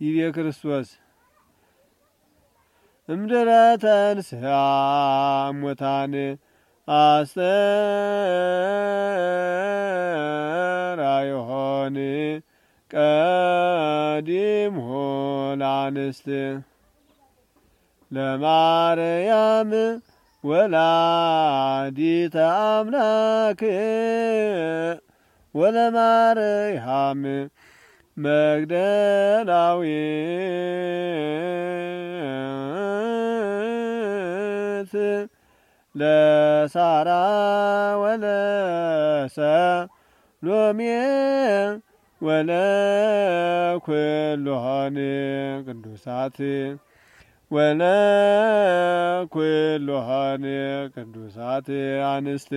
ይቤ ክርስቶስ እምድረ ተንሥአ እሙታን አስተርአዮን ቀዲምሁ ለአንስት ለማርያም ወላዲተ አምላክ ወለማርያም መግደላዊት ለሳራ ወለሰሎሜ ወለኩሎን ቅዱሳት ወለኩሎን ቅዱሳት አንስት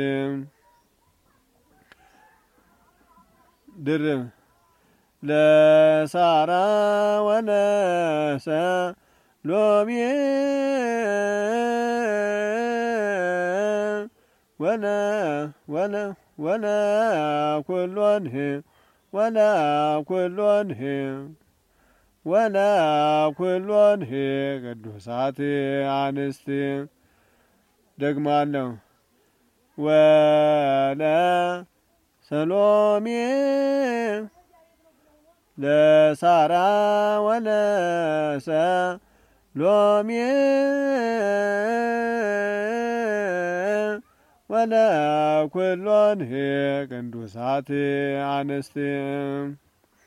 ድርብ ለሳራ ወለሰሎሜ ወለኩሎን ቅዱሳት አንስት ደግማለሁ ወለሰሎሜ ለሳራ ወለሰሎሜ ወለኩሎን ቅዱሳት አንስት